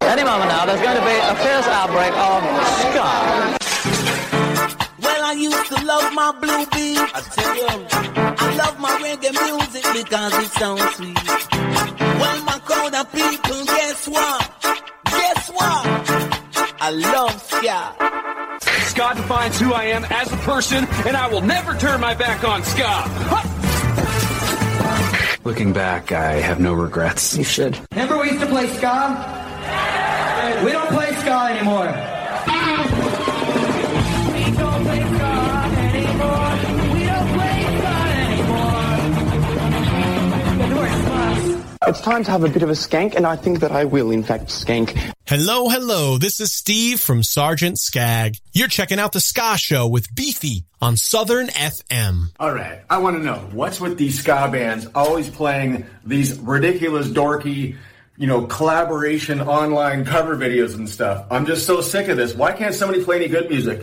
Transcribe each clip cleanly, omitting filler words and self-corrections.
Any moment now, there's going to be a fierce outbreak of ska. Well, I used to love my blue beat. I tell you, I love my reggae music because it sounds sweet. Well, my crowd of people, guess what? Guess what? I love ska. Ska defines who I am as a person, and I will never turn my back on ska. Looking back, I have no regrets. You should. Remember we used to play ska? We don't play ska anymore. We don't play ska anymore. We don't play ska anymore. It's time to have a bit of a skank, and I think that I will, in fact, skank. Hello, hello. This is Steve from Sergeant Skag. You're checking out the Ska Show with Beefy on Southern FM. All right. I want to know, what's with these ska bands always playing these ridiculous, dorky, collaboration online cover videos and stuff? I'm just so sick of this. Why can't somebody play any good music?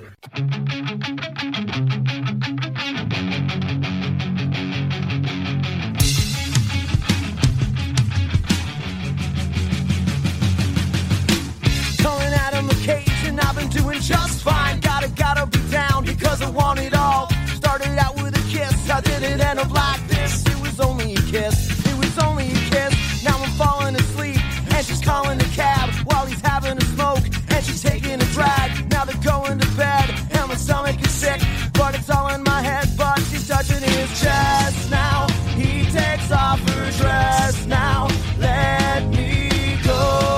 I've been doing just fine. Gotta be down because I want it all. Started out with a kiss, how did it end up like this? It was only a kiss, it was only a kiss. Now I'm falling asleep, and she's calling a cab while he's having a smoke, and she's taking a drag. Now they're going to bed, and my stomach is sick, but it's all in my head. But she's touching his chest now. He takes off her dress now. Let me go.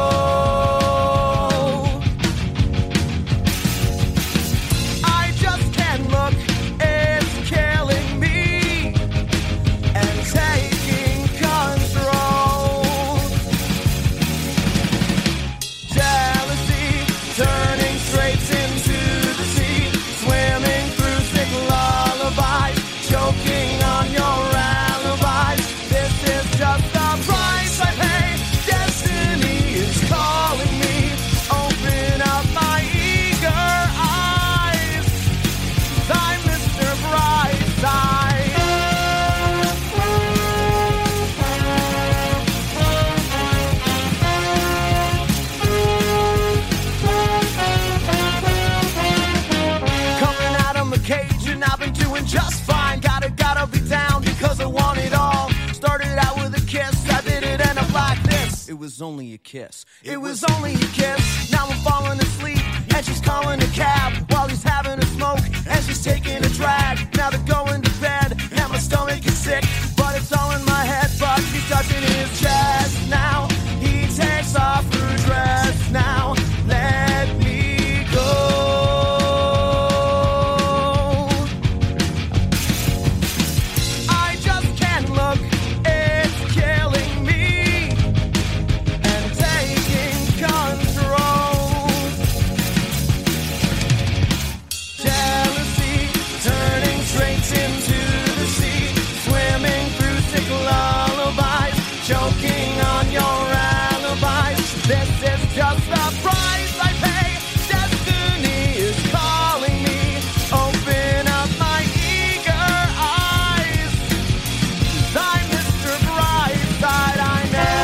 Just fine, gotta be down because I want it all. Started out with a kiss, how did it end up like this? It was only a kiss, it was only a kiss. Now I'm falling asleep, and she's calling a cab while he's having a smoke, and she's taking a drag. Now they're going to bed, and my stomach is sick, but it's all in my head. But she's touching his chest now. He takes off her dress now. Let me go. Choking on your alibis. This is just the price I pay. Destiny is calling me. Open up my eager eyes. 'Cause I'm Mr. Brightside. I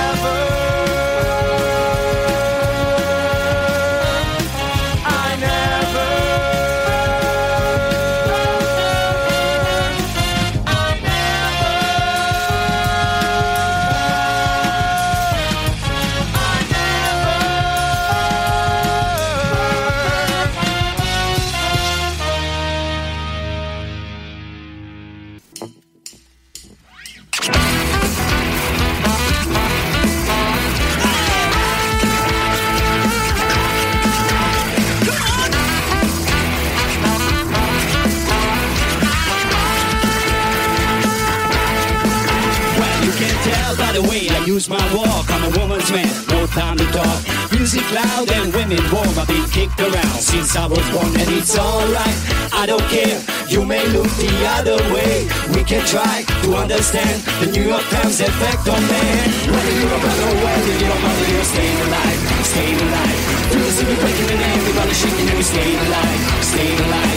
use my walk, I'm a woman's man, no time to talk. Music loud and women warm, I've been kicked around since I was born, and it's alright, I don't care, you may look the other way. We can try to understand the New York Times effect on man. Whether you're a brother or whether you're a mother, you're staying alive, staying alive. Feel the city breaking and everybody shaking and we're staying alive, staying alive.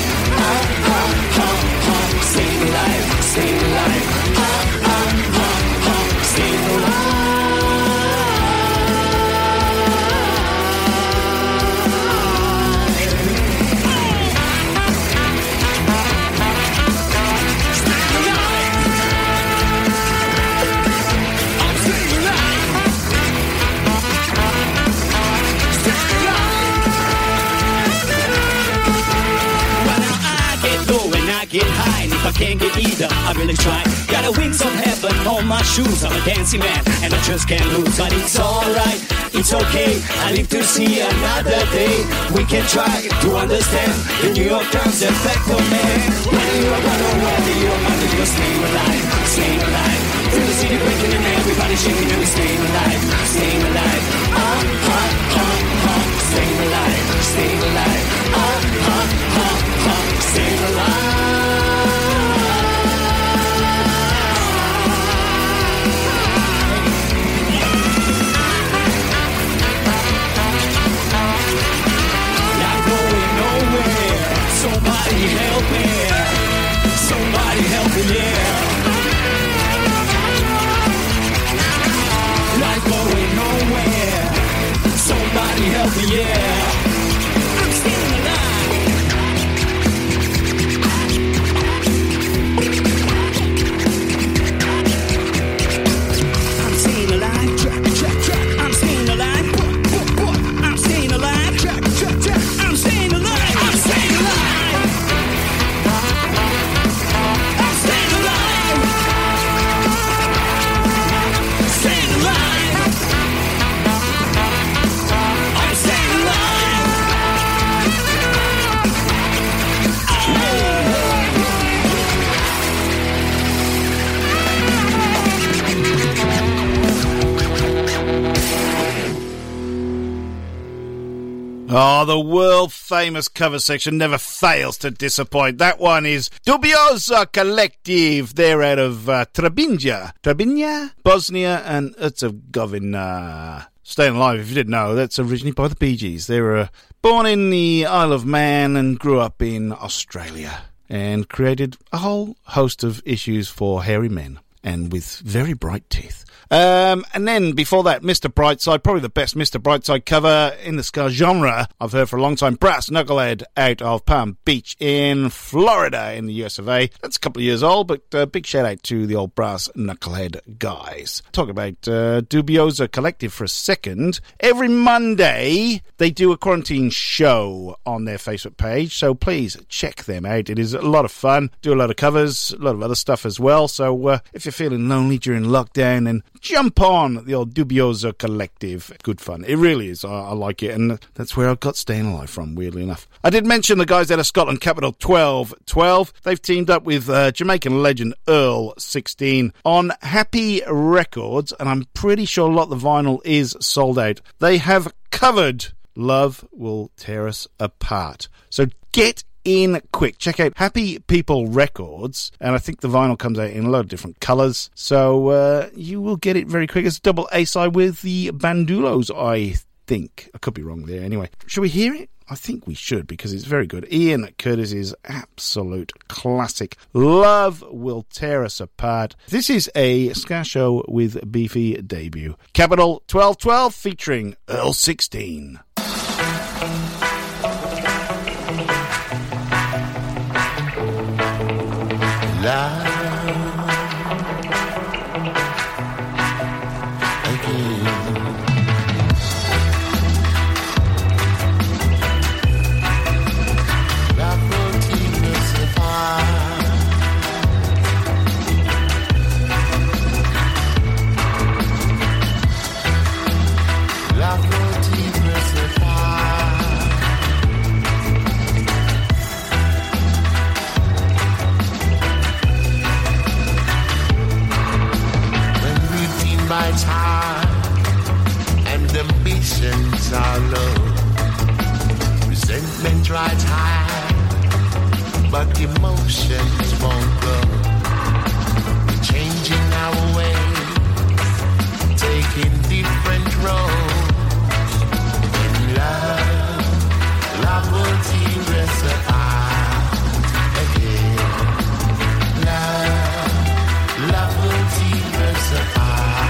Staying alive, staying alive. Staying alive. can't get either. I really try. Got the wings of heaven on my shoes. I'm a dancing man, and I just can't lose. But it's alright, it's okay. I live to see another day. We can try to understand the New York Times effect on man. Whether you're a brother or whether you're a mother, you're staying alive, staying alive. Feel the city breaking and everybody shaking and we're staying alive, staying alive. Staying alive, staying alive. Staying alive. Not going nowhere. Somebody help me. Somebody help me, yeah. Not going nowhere. Somebody help me, yeah. I'm staying alive. I'm staying alive. Track, track, track. I'm staying alive. I'm staying alive. Track, track, track. I'm staying alive. I'm staying alive. I'm staying alive. Staying alive. I'm staying alive. Oh, the world-famous cover section never fails to disappoint. That one is Dubioza Collective. They're out of Trebinja, Bosnia and Herzegovina. Staying Alive, if you didn't know, that's originally by the Bee Gees. They were born in the Isle of Man and grew up in Australia and created a whole host of issues for hairy men and with very bright teeth. And then before that, Mr. Brightside, probably the best Mr. Brightside cover in the ska genre I've heard for a long time. Brass Knucklehead out of Palm Beach in Florida in the US of A. That's a couple of years old, but big shout out to the old Brass Knucklehead guys. Talk about Dubioza Collective for a second. Every Monday, they do a quarantine show on their Facebook page, so please check them out. It is a lot of fun. Do a lot of covers, a lot of other stuff as well. So if you're feeling lonely during lockdown, then jump on the old Dubioza Collective. Good fun. It really is. I like it. And that's where I got Staying Alive from, weirdly enough. I did mention the guys out of Scotland, Capital 1212. They've teamed up with Jamaican legend Earl 16 on Happy Records. And I'm pretty sure a lot of the vinyl is sold out. They have covered Love Will Tear Us Apart. So get in quick. Check out Happy People Records, and I think the vinyl comes out in a lot of different colours, so you will get it very quick. It's a double A-side with the Bandulos, I think. I could be wrong there. Anyway, should we hear it? I think we should, because it's very good. Ian Curtis's absolute classic, Love Will Tear Us Apart. This is a ska show with Beefy debut. Capital 1212 featuring Earl 16. Love again. Love will tear us apart. Love will tear us apart. My time and ambitions are low. Resentment rides high, but emotions won't grow. We're changing our ways, taking different roads. And love will tear us apart again. Love will tear us apart.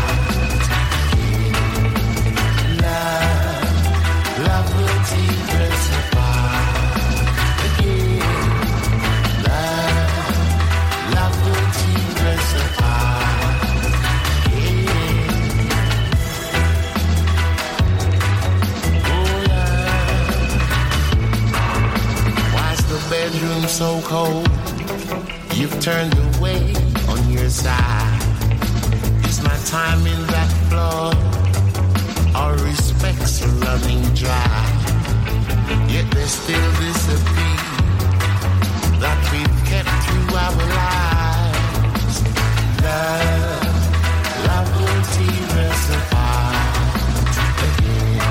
Love will tear us apart again. Love will tear us apart again. Oh yeah. Why's the bedroom so cold? you've turned away on your side. Is my timing that flawed? Our respects are running dry. Yet there's still this appeal that we've kept through our lives. Love will tear us apart again.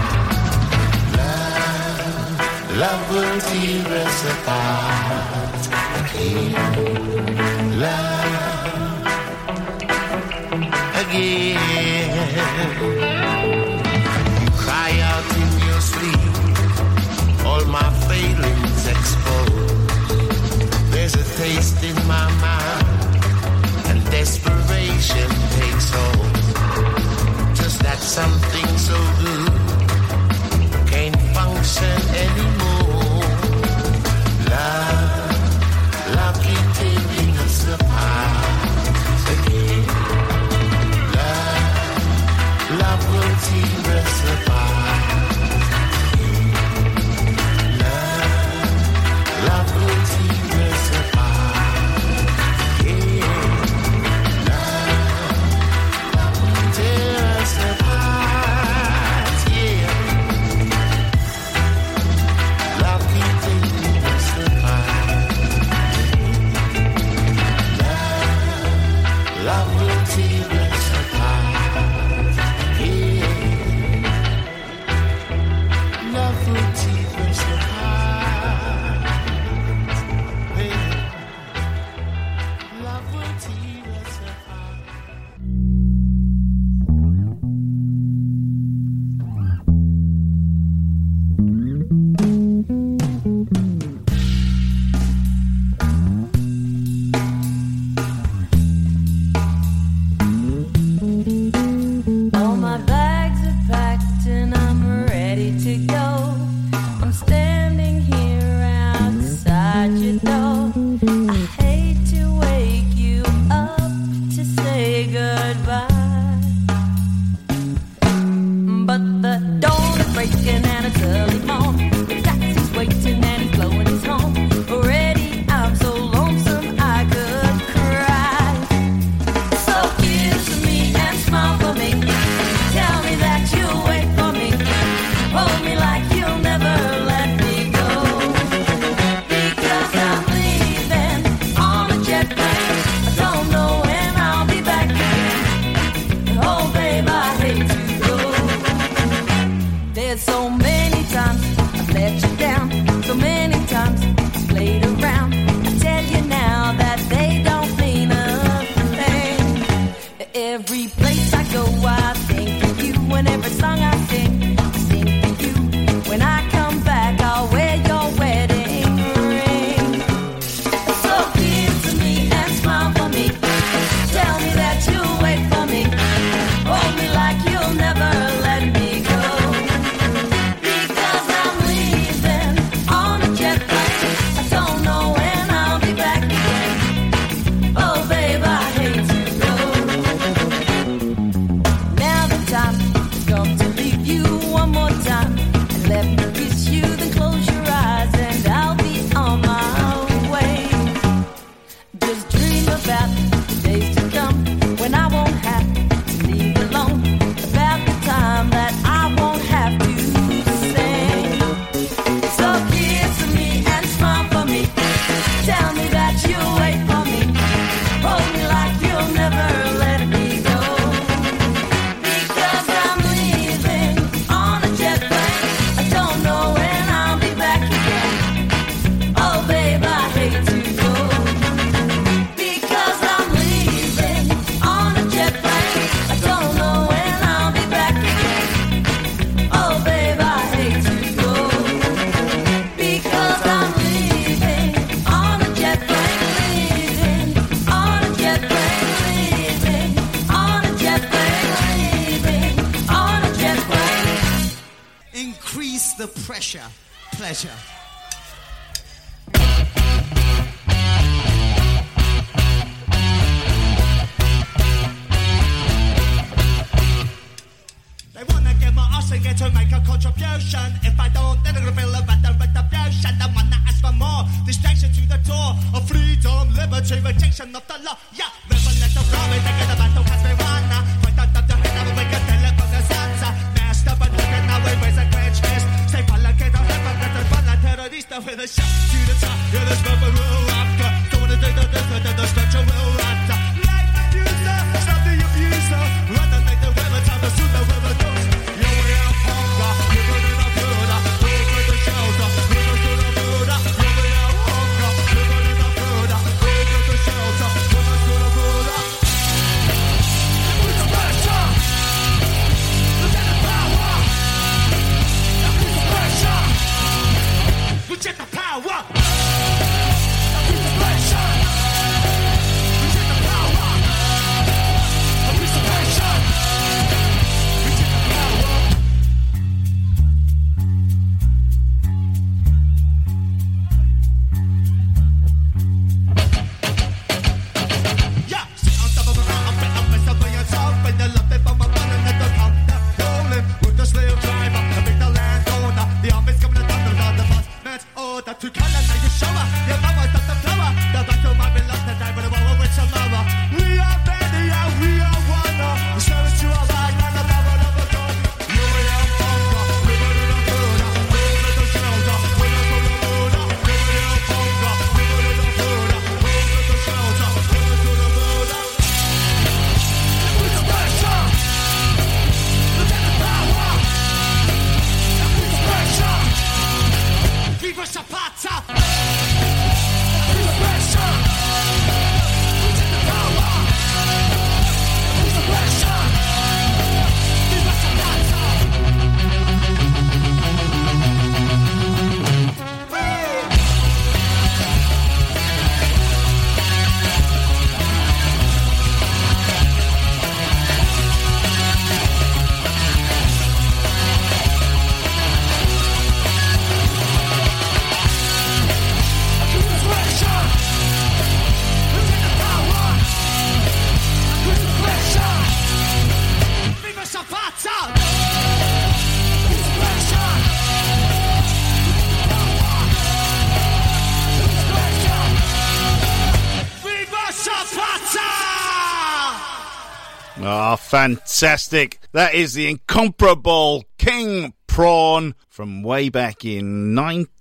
Love will tear us apart again. Love again. You cry out in your sleep, all my failings exposed. There's a taste in my mouth, and desperation takes hold. Just that something so good can't function anymore. Love keep tearing us apart again. Love will tear us apart. Love will tear us apart. Yeah. Love will tear us apart. Yeah. Love keep tearing us apart. Love will tear us apart. Yeah. Love will tear us apart. Yeah. Love will tear us apart. All my bags are packed and I'm ready to go. I'm standing here outside your door. I hate to wake you up to say goodbye, but the dawn is breaking and it's early morning. The taxi's waiting and he's blowing his horn. Already I'm so lonesome I could cry. So kiss me and smile for me. Tell me that you'll wait for me. Hold me like you'll never let me go. Because I'm leaving on a jet plane. I don't know when I'll be back again. Oh babe, I hate to go. There's so many times I've let you down. So many times I've played around. I tell you now that they don't mean a thing. Every place I go, I think of you. And every song I sing of you. When I come back, I'll wear your wedding ring. So kiss me and smile for me. Tell me that you'll wait for me. Hold me like you'll never let me go. Because I'm leaving on a jet plane. I don't know when I'll be back again. Oh babe, I hate to go. Now the time has come to leave you one more time. And let me kiss you, then close your eyes and I'll be on my way. Just dream about the days to come when I won't have to leave alone. About the time that I won't have to sing. So kiss me and smile for me. Tell me that you'll wait for me. Hold me like you'll never let me go. Because I'm leaving on a jet plane. I don't know when I'll be back again. Oh babe, I hate to go. Because I'm leaving on a jet plane. I don't know when I'll be back again. Oh babe, I hate to go. Because I'm leaving on a jet plane. Leaving on a jet plane. Leaving on a jet plane. Leaving on a jet plane. Increase the pressure. Pleasure. They wanna get my ass in eager to make a contribution. If I don't, then I'm gonna feel about the retribution. The one that asks for more, distraction to the door of freedom, liberty, rejection of the law. Yeah, rebel let the flow, taking the battle as we run. Point out of the head, now we can tell it from the sun's master, but look at now we raise a clench fist. Say, follow, get on heaven, get the ball, terrorista with a shot to the top. Yeah, this rebel will after. Don't wanna do the structure will after. Like user, stop the abuser. Run the like the river, time to suit the river goes. Yeah, we have hunger, living in a Buddha. Over the shelter, living to the Buddha. Yeah, we have hunger, living in a Buddha. Over the shelter, living to the Buddha. With the pressure, look at the power. With the pressure, look at the power. With the pressure, look at the power. With the pressure, look at the power. Yeah, sit on top of a mountain, I'm messing with yourself. When you love it, but my fun and let the count that rolling. With the slave driver, the big the landowner. The army's coming to thunder down the bus. Man's order to colonize your shower. Your mama stop the flower. The battle might be lost today, but it won't with some lover. We are ready, yeah, we are one. We serve it to our right, and the power of the gun. You will have hunger, living in a Buddha. Over the shelter, with us on the Buddha. You will have hunger, living in a Buddha. Over the shelter, with us on the Buddha. With the pressure, look at the power. With the pressure, Viva Zapata. With the pressure, look at the power. With the pressure, Viva Zapata. Viva Zapata! With the pressure! Viva Zapata! Ah, fantastic. That is the incomparable King Prawn from way back in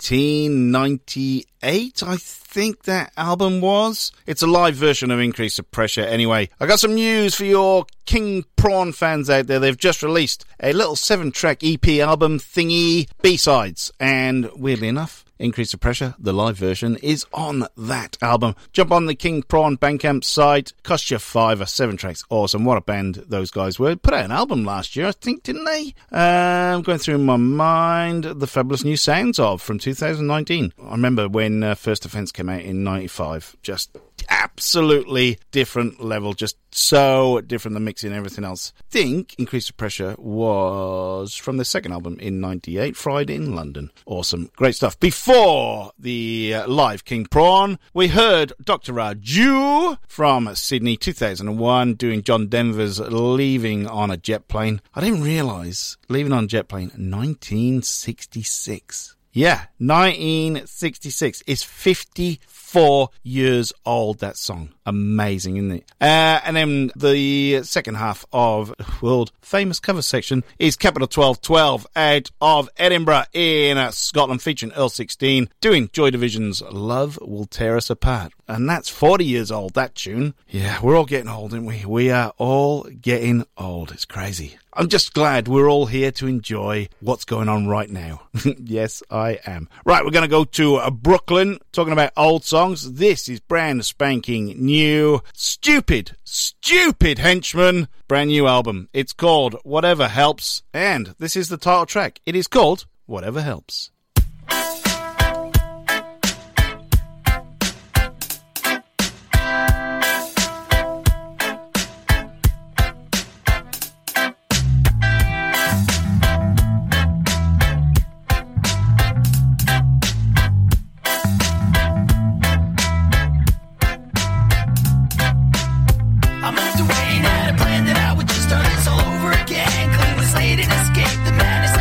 1998, I think that album was. It's a live version of Increase the Pressure anyway. I got some news for your King Prawn fans out there. They've just released a little 7-track EP album thingy, B-sides, and weirdly enough, Increase the Pressure, the live version, is on that album. Jump on the King Prawn Bandcamp site. Cost you $5, 7 tracks. Awesome. What a band those guys were. Put out an album last year, I think, didn't they? I'm going through my mind the Fabulous New Sounds of from 2019. I remember when First Offense came out in 95. Just absolutely different level, just so different, the mixing and everything else. I think Increase the Pressure was from the second album in 98, Friday in London. Awesome, great stuff. Before the live King Prawn, we heard Dr. Raju from Sydney 2001 doing John Denver's Leaving on a Jet Plane. I didn't realise Leaving on a Jet Plane 1966. Yeah, 1966 is 54 years old, that song. Amazing, isn't it? And then the second half of world famous cover section is Capital 1212 out of Edinburgh in Scotland, featuring Earl 16, doing Joy Division's Love Will Tear Us Apart. And that's 40 years old, that tune. Yeah, we're all getting old, aren't we? We are all getting old. It's crazy. I'm just glad we're all here to enjoy what's going on right now. Yes, I am. Right, we're going to go to Brooklyn, talking about old songs. This is brand spanking new, stupid Henchman, brand new album. It's called Whatever Helps, and this is the title track. It is called Whatever Helps. I moved away and had a plan that I would just start this all over again. Clean the slate and escape the madness.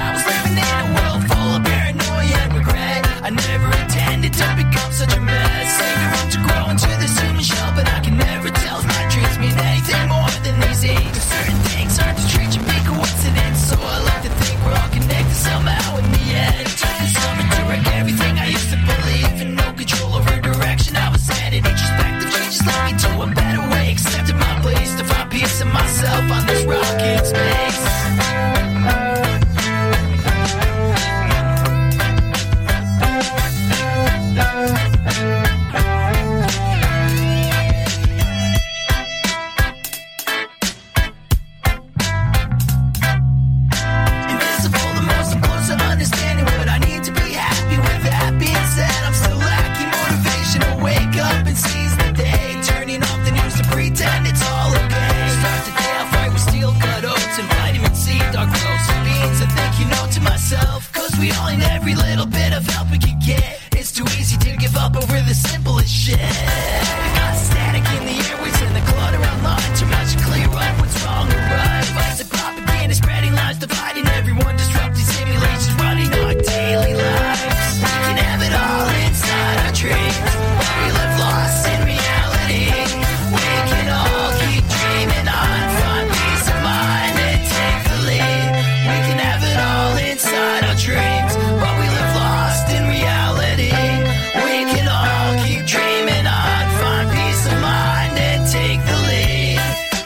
we all need every little bit of help we can get. It's too easy to give up over the simplest shit. Got static in the airways and the clutter online. Too much to clear up what's wrong or right. Vice and propaganda spreading lies, dividing everyone, disrupting simulations, running our daily lives. We can have it all inside our dreams. We live lost in reality. We can all keep dreaming on, find peace of mind and take the lead. We can have it all inside our dreams, but we live lost in reality. We can all keep dreaming on, find peace of mind and take the lead.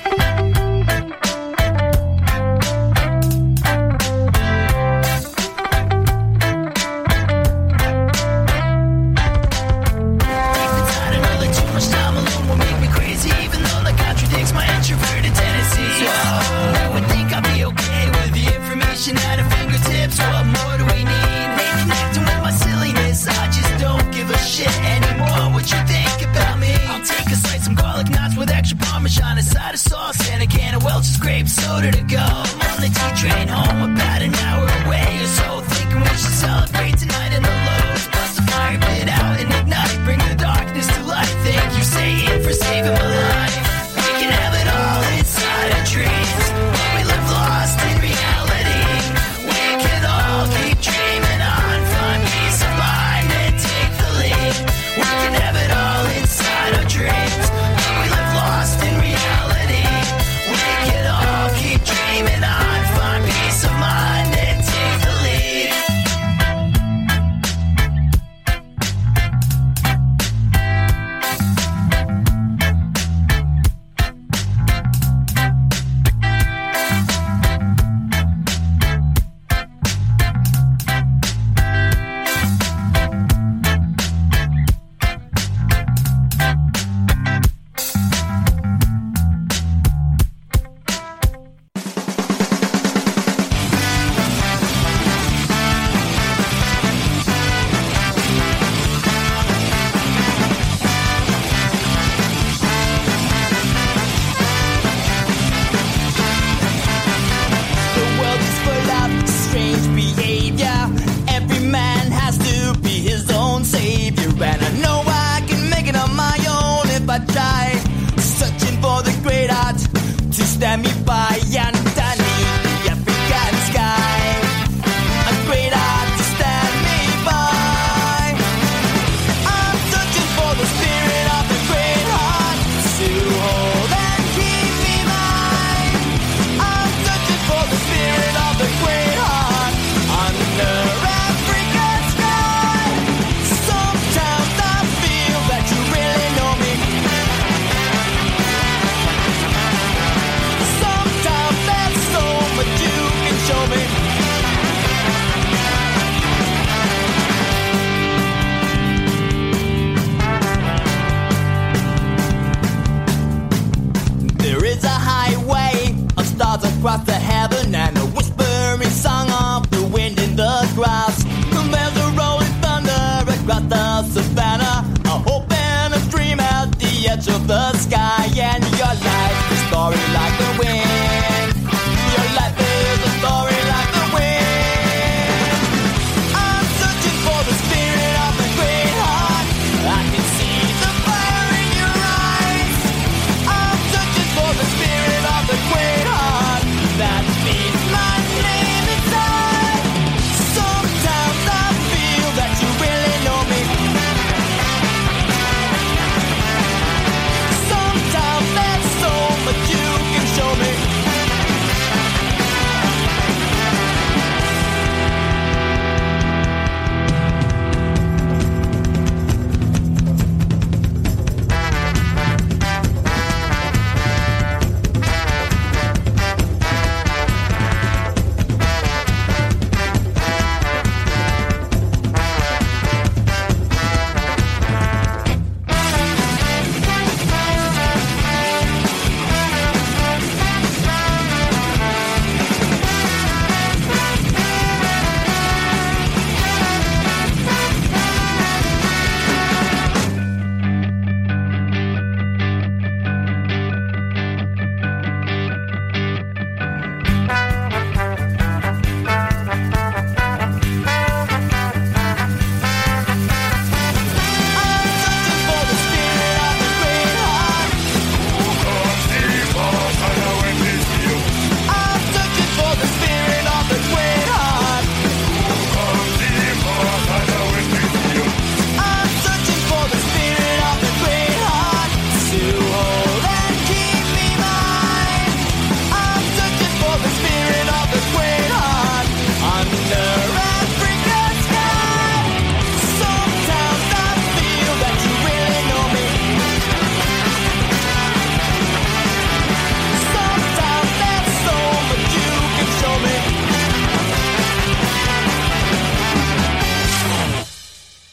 Too much time alone will make me crazy, even though that contradicts my introverted tendencies. I would think I'd be okay with the information at our fingertips. What more do we need? Ain't connecting with my silliness. I just don't give a shit anymore what you think about me. I'll take a slice, some garlic knots with extra parmesan, a side of sauce, and a can of Welch's grape soda to go. I'm on the T-train home, about an hour away or so, thinking we should celebrate tonight in the lows. Bust the fire pit out and ignite, bring the darkness to light. Thank you, Satan, for saving my life. We can have it all inside our dreams, but we live lost in reality. We can all keep dreaming on, find peace of mind and take the lead. We can have it all inside our dreams, but we live lost in reality. We can all keep dreaming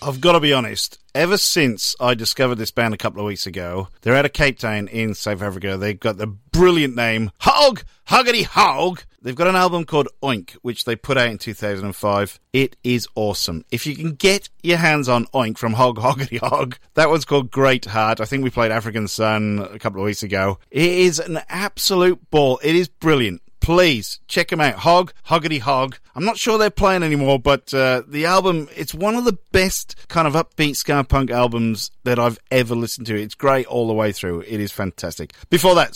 I've got to be honest, ever since I discovered this band a couple of weeks ago, they're out of Cape Town in South Africa. They've got the brilliant name, Hog, Huggity Hog. They've got an album called Oink, which they put out in 2005. It is awesome. If you can get your hands on Oink from Hog, Hoggity Hog, that one's called Great Heart. I think we played African Sun a couple of weeks ago. It is an absolute ball. It is brilliant. Please check them out. Hog, Hoggity Hog. I'm not sure they're playing anymore, but the album, it's one of the best kind of upbeat ska punk albums that I've ever listened to. It's great all the way through. It is fantastic. Before that,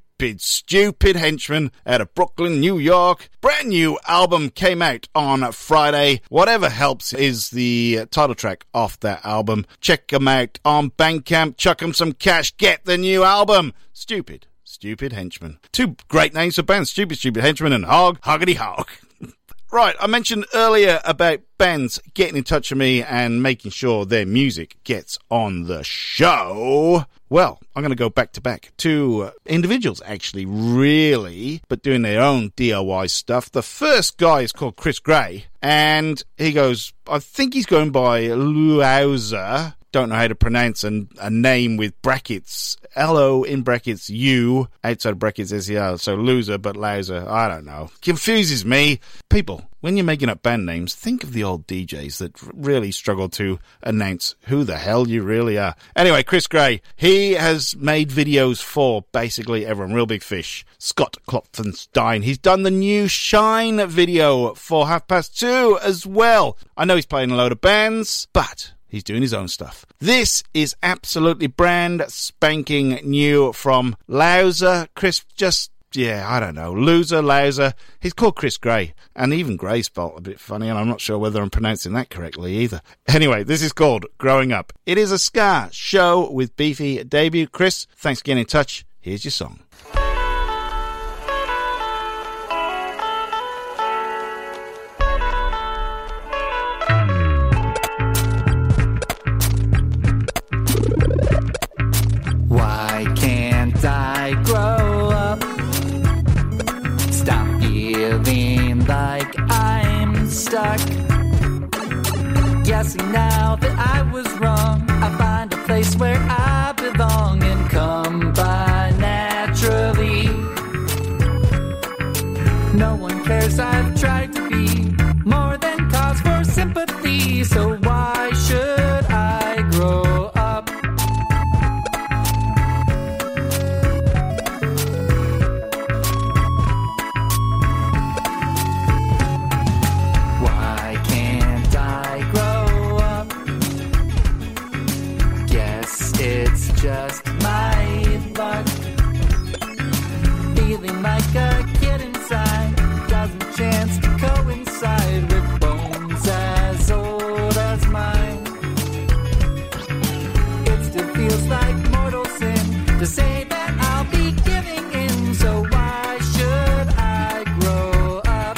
Stupid Henchman out of Brooklyn, New York. Brand new album came out on Friday. Whatever Helps is the title track off that album. Check them out on Bandcamp. Chuck them some cash. Get the new album. Stupid Henchman. Two great names for bands. Stupid Henchman and Hog, Hoggity Hog. Right, I mentioned earlier about bands getting in touch with me and making sure their music gets on the show. Well, I'm going to go back to back. Two individuals, actually, really, but doing their own DIY stuff. The first guy is called Chris Gray, and he goes, I think he's going by Louser. Don't know how to pronounce a name with brackets. L-O in brackets U, outside brackets S-E-R. So loser, but louser. I don't know. Confuses me. People, when you're making up band names, think of the old DJs that really struggle to announce who the hell you really are. Anyway, Chris Gray, he has made videos for basically everyone. Real Big Fish, Scott Klopfenstein. He's done the new Shine video for 2:30 as well. I know he's playing a load of bands, but he's doing his own stuff. This is absolutely brand spanking new from Louser. Chris I don't know. Louser. He's called Chris Gray. And even Gray spelled a bit funny, and I'm not sure whether I'm pronouncing that correctly either. Anyway, this is called Growing Up. It is a ska show with Beefy debut. Chris, thanks for getting in touch. Here's your song. Why can't I grow up? Stop feeling like I'm stuck. Guessing now that I was wrong. I find a place where I belong and come by naturally. No one cares, I've tried to be more than cause for sympathy. So why should I grow up? Just my luck. Feeling like a kid inside doesn't chance to coincide with bones as old as mine. It still feels like mortal sin to say that I'll be giving in. So why should I grow up?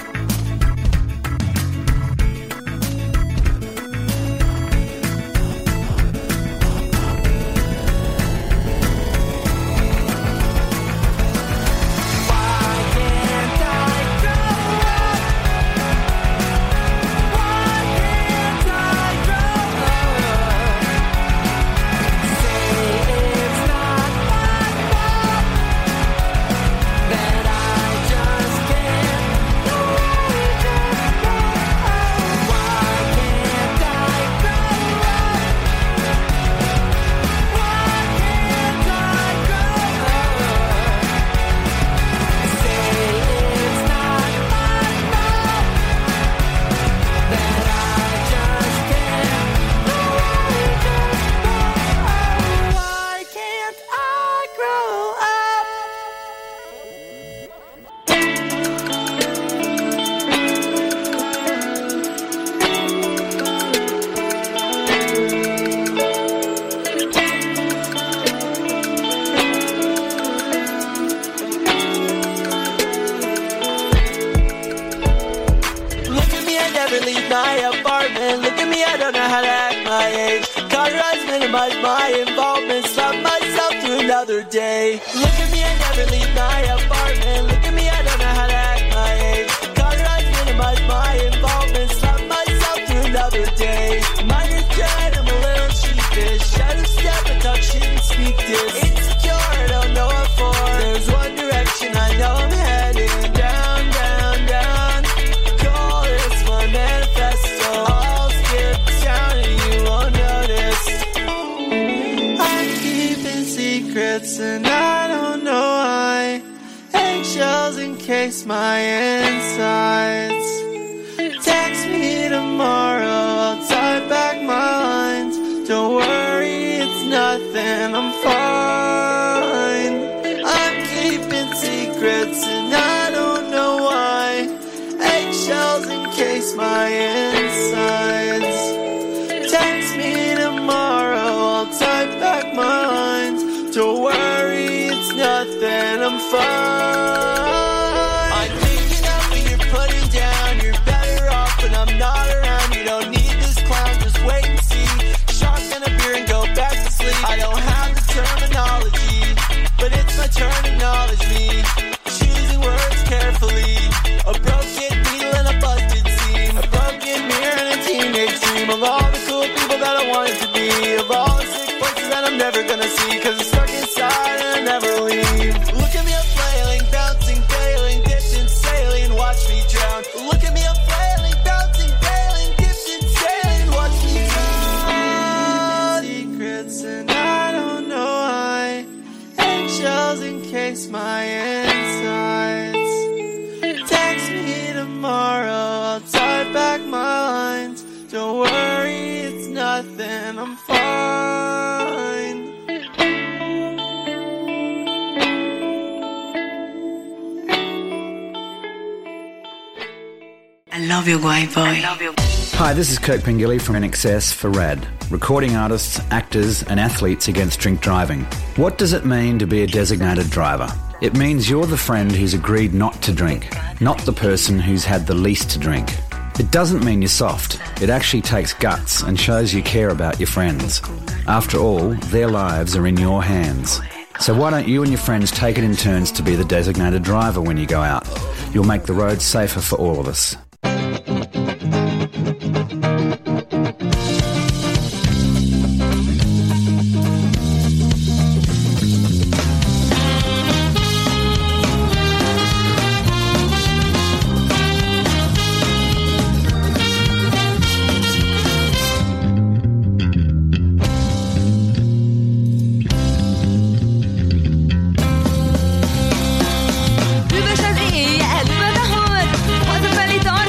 Another day. Look at me, I never leave my apartment. Look at me, I don't know how to act my age. Cauterize, minimize my involvement. Slap myself through another day. Mine is just secrets and I don't know why. Eggshells encase my insides. Text me tomorrow, I'll type back my lines. Don't worry, it's nothing, I'm fine. I'm keeping secrets and I don't know why. Eggshells encase my insides. Text me tomorrow, I'll type back my lines. Don't worry, it's nothing, I'm fine. I'm picking up when you're putting down. You're better off when I'm not around. You don't need this clown, just wait and see. Shotgun a beer and go back to sleep. I don't have the terminology, but it's my turn to acknowledge me. Choosing words carefully. A broken needle and a busted seam. A broken mirror and a teenage dream. Of all the cool people that I wanted to be. Of all the sick places that I'm never gonna see. Cause it's stuck inside and I never leave. Look at me, I'm flailing, bouncing, bailing, dipped and sailing, watch me drown. Look at me, I'm flailing, bouncing, bailing, dipped and sailing, watch me drown. Secrets and I don't know why. Eggshells encase my insides. Text me tomorrow, I'll type back my lines. Don't worry, it's nothing, I'm fine. I love you, white boy. Hi, this is Kirk Pengilly from NXS for RAD, recording artists, actors and athletes against drink driving. What does it mean to be a designated driver? It means you're the friend who's agreed not to drink, not the person who's had the least to drink. It doesn't mean you're soft. It actually takes guts and shows you care about your friends. After all, their lives are in your hands. So why don't you and your friends take it in turns to be the designated driver when you go out? You'll make the roads safer for all of us. Du veux choisir, elle veut ta route. Pose pas les temps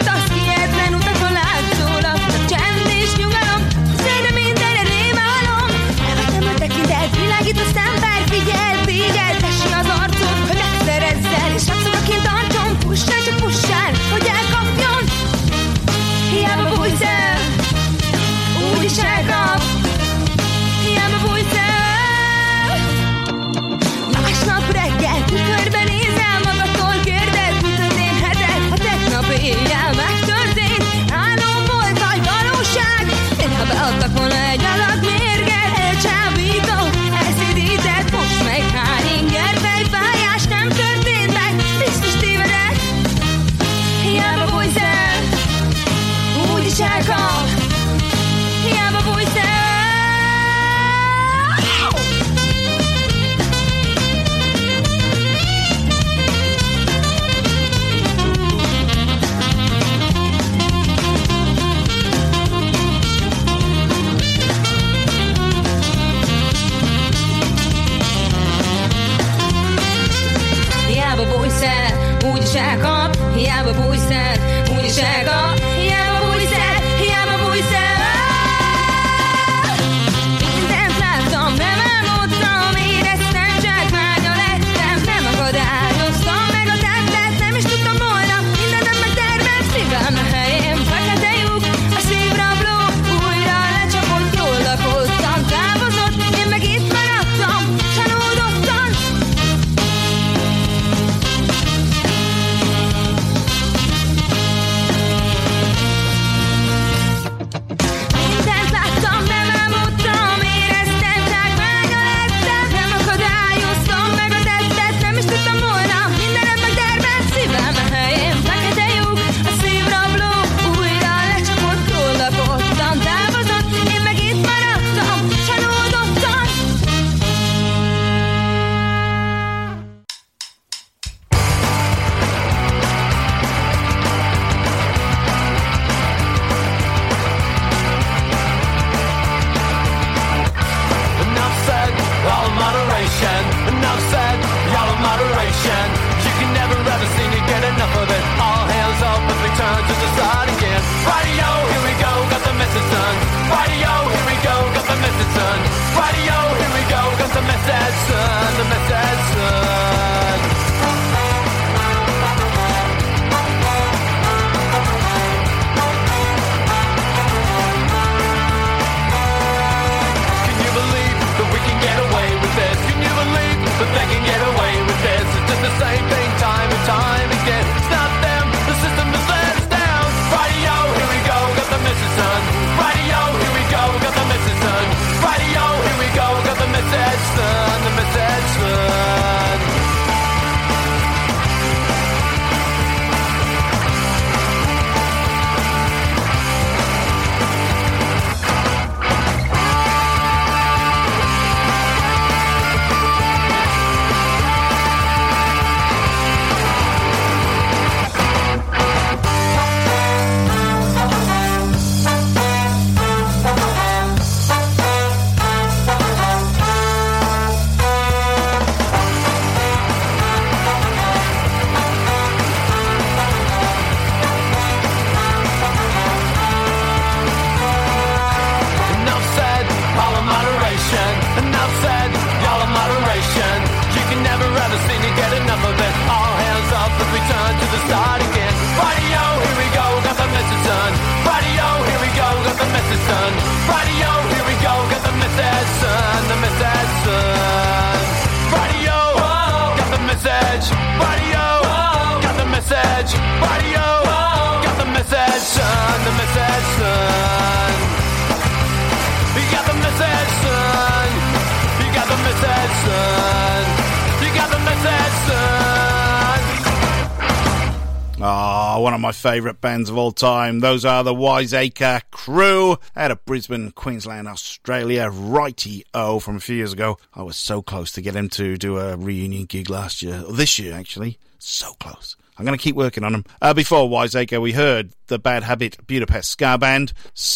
one of my favourite bands of all time. Those are the Wiseacre Crew out of Brisbane, Queensland, Australia. Righty-o from a few years ago. I was so close to get him to do a reunion gig this year actually. So close. I'm going to keep working on them. Before Wiseacre, we heard the Bad Habit Budapest ska band,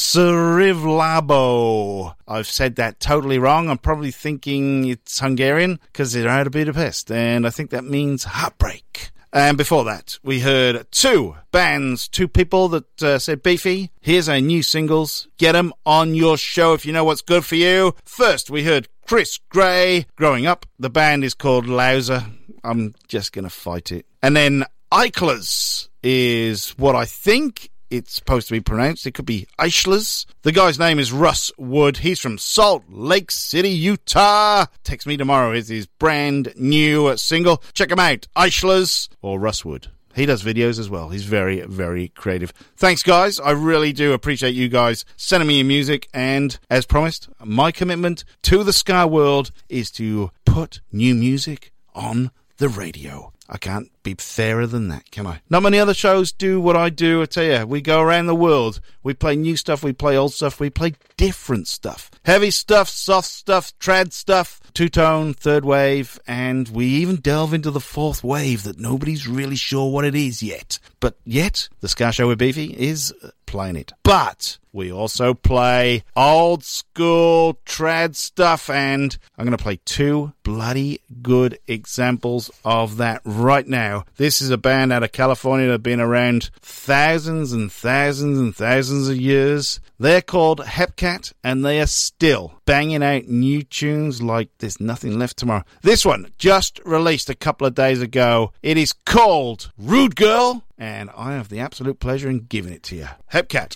Srivlabo. I've said that totally wrong. I'm probably thinking it's Hungarian because they're out of Budapest, and I think that means heartbreak. And before that, we heard two people that said, Beefy, here's our new singles. Get them on your show if you know what's good for you. First, we heard Chris Gray, Growing Up. The band is called Louser. I'm just going to fight it. And then Eichlers is what I think it's supposed to be pronounced. It could be Eichlers. The guy's name is Russ Wood. He's from Salt Lake City, Utah. Text Me Tomorrow is his brand new single. Check him out, Eichlers or Russ Wood. He does videos as well. He's very, very creative. Thanks, guys. I really do appreciate you guys sending me your music. And as promised, my commitment to the ska world is to put new music on the radio. I can't be fairer than that, can I? Not many other shows do what I do. I tell you, we go around the world. We play new stuff, we play old stuff, we play different stuff. Heavy stuff, soft stuff, trad stuff, two-tone, third wave, and we even delve into the fourth wave that nobody's really sure what it is yet. But yet, the Ska Show with Beefy is playing it. But we also play old school trad stuff, and I'm going to play two bloody good examples of that right now. This is a band out of California that have been around thousands and thousands and thousands of years. They're called Hepcat, and they are still banging out new tunes like there's nothing left tomorrow. This one just released a couple of days ago. It is called Rude Girl, and I have the absolute pleasure in giving it to you. Hepcat.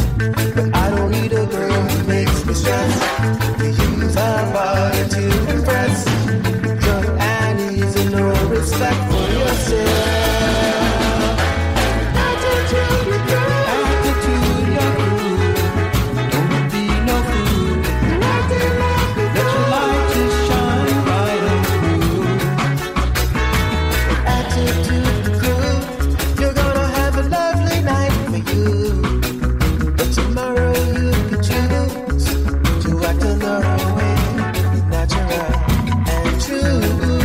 But I don't need a girl who makes me stress. To use her body to impress. back for yourself. Attitude your groove. Attitude your groove. Don't be no fool. Let your light just shine right on through. Attitude your groove. You're gonna have a lovely night for you. But tomorrow you could choose to act another way, natural and true.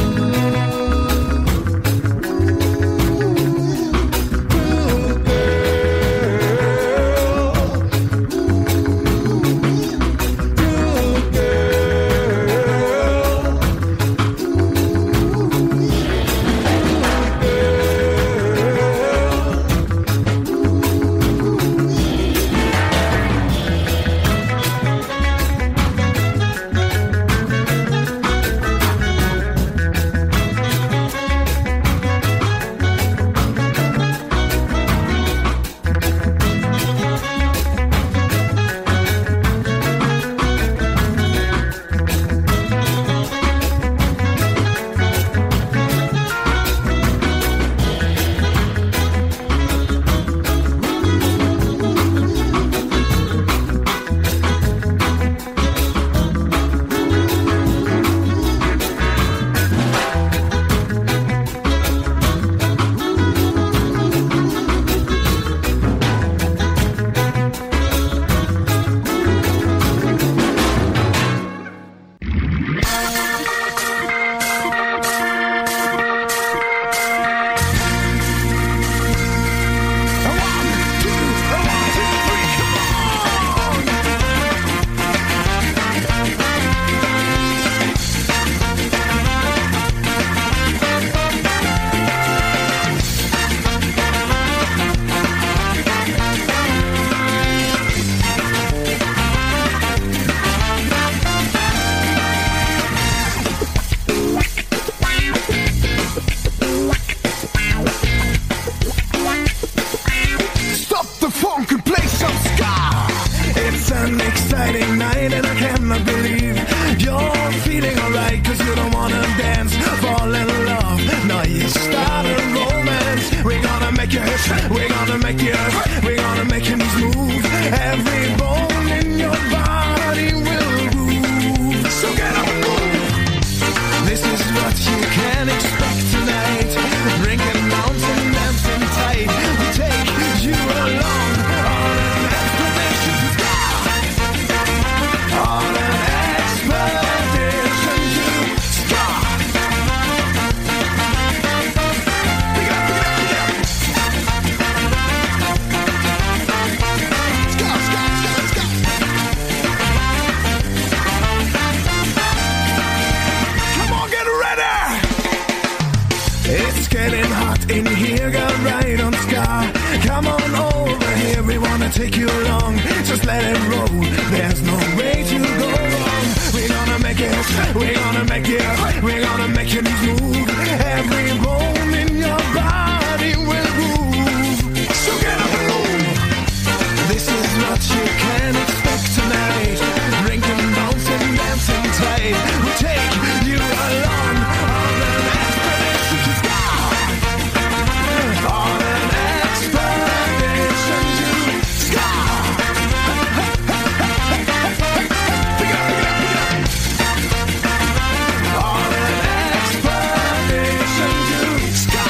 Stop the funk and play some ska. It's an exciting night and I cannot believe you're feeling alright, cause you don't wanna dance, fall in love. Now you start a romance. We're gonna make you hit, we're gonna make you hurt, we're gonna make your knees move. Every bone in your body will move. So get up and move. This is what you can expect tonight. Drinking mountain, dancing tight. We take you along on an expedition to ska. On an expedition to ska. Pick it up, pick it up, pick it up. Ska, ska, ska, ska. Come on, get ready. It's getting hot in here, got right on ska. Come on over here, we wanna take you along. Just let it roll, there's no way to go wrong. We're gonna make it, we're gonna make it, we're gonna make your knees move. Every bone in your body will move. So get up and move. This is what you can expect tonight. Drinking, bouncing, dancing tight. We'll take you along on an expedition to ska. On an expedition to ska. Pick it up, pick it up, pick it up. On an expedition to ska.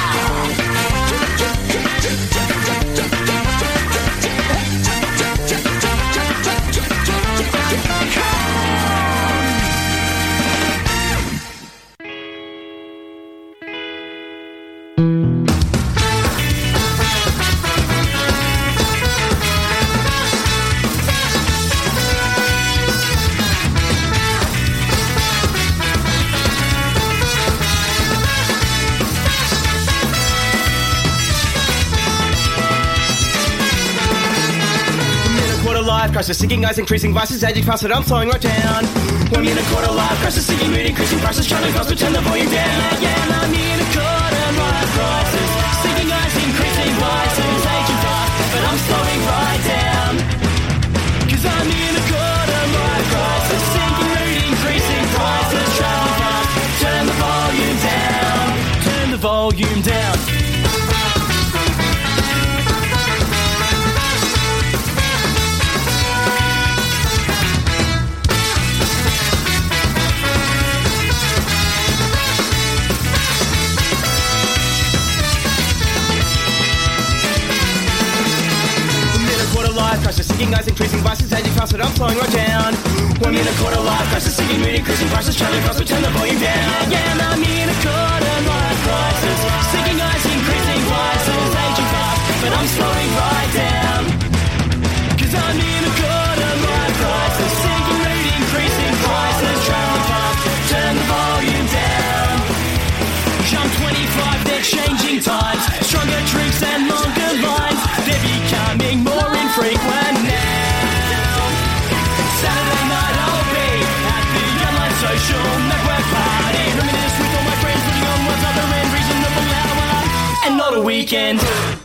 Life crisis, seeking eyes, increasing vices, aging fast, but I'm slowing right down. I'm in a quarter life crisis, seeking mood, increasing prices, trying to cost, but turn the volume down. Yeah, and I'm in a quarter life crisis, seeking eyes, increasing vices, aging fast, but I'm slowing right down. Cause I'm in a quarter life crisis, seeking mood, increasing prices, trying to cost, turn the volume down. Turn the volume volume down. Crisis, seeking eyes, increasing vices, aging fast, but I'm slowing right down. 1 minute quarter life crisis, seeking mood, increasing prices, trailing fast, but turn the volume down. Yeah, I'm in a quarter life crisis, seeking eyes, increasing vices, aging fast, but I'm slowing right down. 'Cause I'm in a quarter life crisis, seeking mood, increasing prices, trailing fast, turn the volume down. I'm 25, they're changing times, stronger drinks and longer lines, they're becoming more infrequent now. Saturday night I'll be at the online social network party, reminisce with all my friends, putting on what's other and reasonable hour, and not a weekend.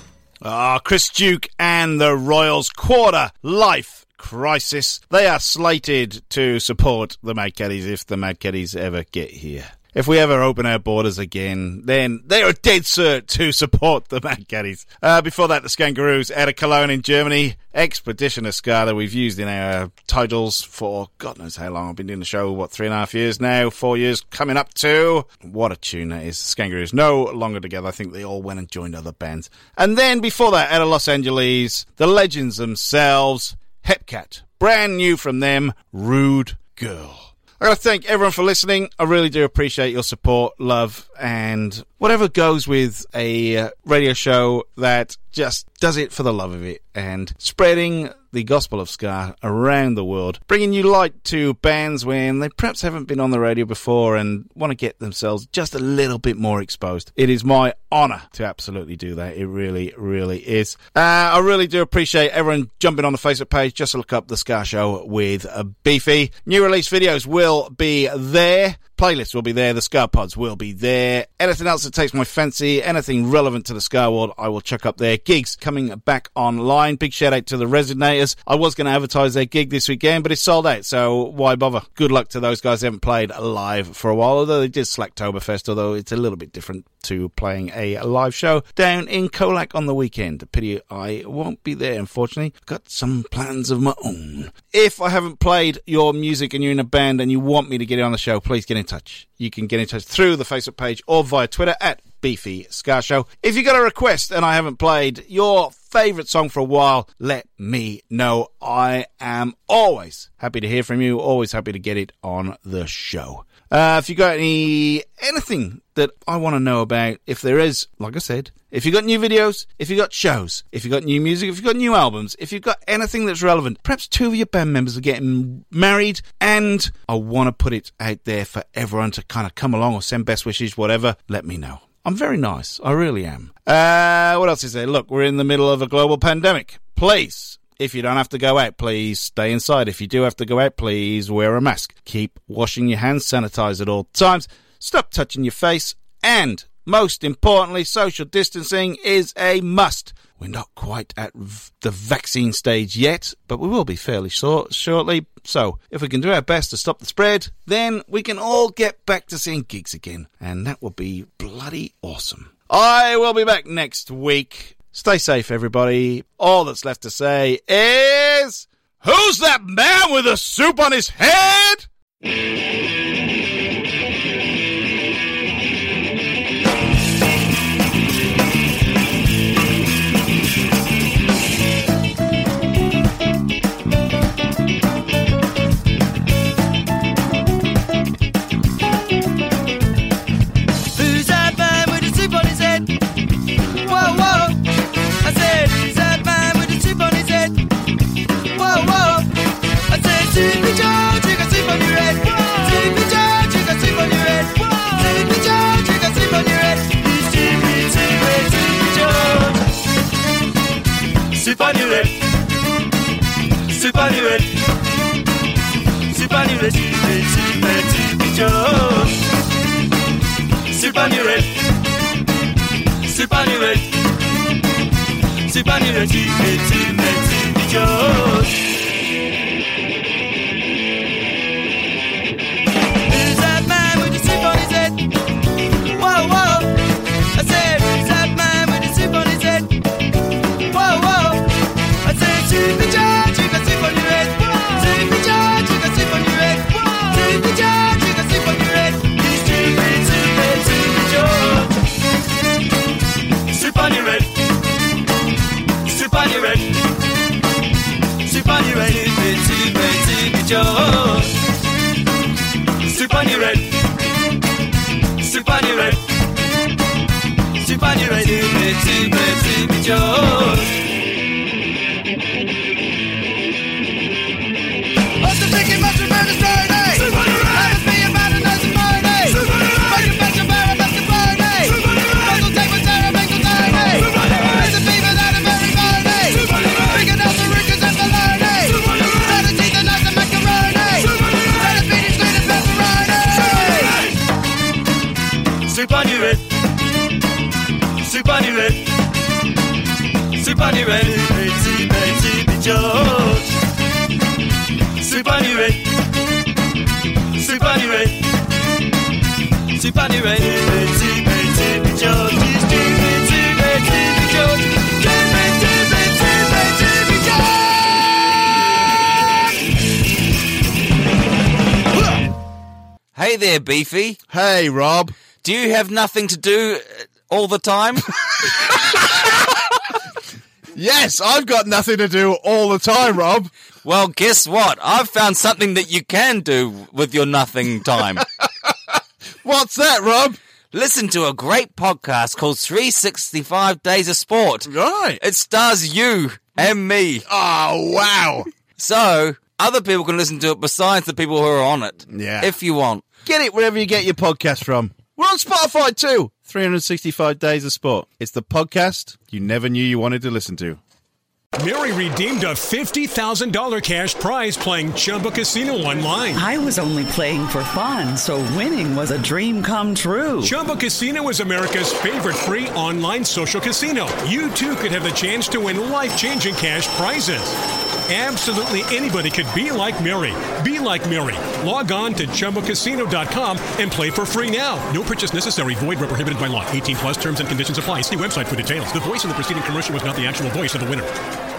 Chris Duke and the Royals Quarter Life Crisis. They are slated to support the Mad Caddies if the Mad Caddies ever get here. If we ever open our borders again, then they are dead cert to support the Mad Caddies. Before that, the Skangaroos out of Cologne in Germany. Expedition of Ska that we've used in our titles for God knows how long. I've been doing the show, 3.5 years now? 4 years coming up to. What a tune that is. The Skangaroos no longer together. I think they all went and joined other bands. And then before that, out of Los Angeles, the legends themselves, Hepcat. Brand new from them, Rude Girl. I got to thank everyone for listening. I really do appreciate your support, love, and whatever goes with a radio show that just does it for the love of it and spreading the gospel of ska around the world, bringing you light to bands when they perhaps haven't been on the radio before and want to get themselves just a little bit more exposed. It is my honour to absolutely do that. It really, really is. I really do appreciate everyone jumping on the Facebook page. Just look up The Ska Show with Beefy. New release videos will be there. Playlists will be there. The Ska Pods will be there. Anything else that takes my fancy, anything relevant to the ska world, I will chuck up there. Gigs coming back online. Big shout out to the Resonators. I was going to advertise their gig this weekend, but it's sold out, so why bother? Good luck to those guys. They haven't played live for a while, although they did Slacktoberfest, although it's a little bit different to playing a live show down in Colac on the weekend. Pity I won't be there, unfortunately. I've got some plans of my own. If I haven't played your music and you're in a band and you want me to get it on the show, please get in touch. You can get in touch through the Facebook page or via Twitter at Beefy Ska Show. If you got a request and I haven't played your favourite song for a while, let me know. I am always happy to hear from you, always happy to get it on the show. If you got anything that I want to know about, if there is, like I said, if you got new videos, if you got shows, if you got new music, if you got new albums, if you've got anything that's relevant, perhaps 2 of your band members are getting married, and I want to put it out there for everyone to kind of come along or send best wishes, whatever, let me know. I'm very nice. I really am. What else is there? Look, we're in the middle of a global pandemic. Please, if you don't have to go out, please stay inside. If you do have to go out, please wear a mask. Keep washing your hands, sanitize at all times. Stop touching your face. And most importantly, social distancing is a must. We're not quite at the vaccine stage yet, but we will be fairly shortly. So if we can do our best to stop the spread, then we can all get back to seeing gigs again. And that will be bloody awesome. I will be back next week. Stay safe, everybody. All that's left to say is, who's that man with a soup on his head? Who's that man with the soup on his head? Whoa, whoa. I said George. Soup on your head. Soup on your head. Soup on your head. Soupy George. What's the thinking about your murder's Friday? How to be about another Friday? Make a bunch of barrel, that's the Friday. Uncle take with Sarah, make a Friday. It's a fever that a very Friday. Bringing out the rickers and the Friday. Try to teach the nuts and macaroni. Try to feed it straight and pepperoni. Soup on your head. Soup on your head. Soup on your head. Soupy George. Soup on your head. Soup on your head. Soup on your head. Soupy George. Soupy George. Soupy George. Hey there, Beefy. Hey, Rob. Do you have nothing to do all the time? Yes, I've got nothing to do all the time, Rob. Well, guess what? I've found something that you can do with your nothing time. What's that, Rob? Listen to a great podcast called 365 Days of Sport. Right. It stars you and me. Oh, wow. So, other people can listen to it besides the people who are on it. Yeah. If you want. Get it wherever you get your podcast from. We're on Spotify too. 365 Days of Sport. It's the podcast you never knew you wanted to listen to. Mary redeemed a $50,000 cash prize playing Chumba Casino online. I was only playing for fun, so winning was a dream come true. Chumba Casino is America's favorite free online social casino. You too could have the chance to win life-changing cash prizes. Absolutely anybody could be like Mary. Be like Mary. Log on to ChumbaCasino.com and play for free now. No purchase necessary. Void where prohibited by law. 18 plus terms and conditions apply. See website for details. The voice in the preceding commercial was not the actual voice of the winner.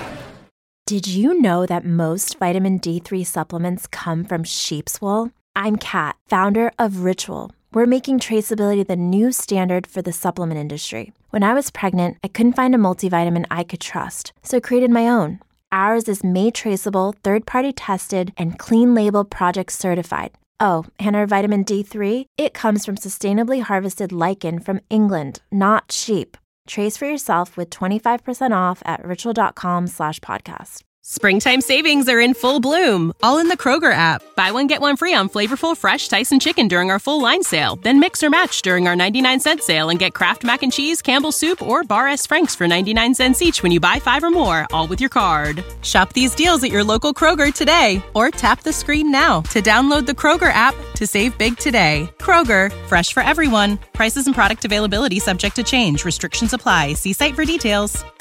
Did you know that most vitamin D3 supplements come from sheep's wool? I'm Kat, founder of Ritual. We're making traceability the new standard for the supplement industry. When I was pregnant, I couldn't find a multivitamin I could trust, so I created my own. Ours is made traceable, third-party tested, and clean label project certified. Oh, and our vitamin D3? It comes from sustainably harvested lichen from England, not sheep. Trace for yourself with 25% off at ritual.com/podcast. Springtime savings are in full bloom, all in the Kroger app. Buy one, get one free on flavorful, fresh Tyson chicken during our full line sale. Then mix or match during our 99-cent sale and get Kraft Mac and Cheese, Campbell's Soup, or Bar S. Frank's for 99 cents each when you buy 5 or more, all with your card. Shop these deals at your local Kroger today, or tap the screen now to download the Kroger app to save big today. Kroger, fresh for everyone. Prices and product availability subject to change. Restrictions apply. See site for details.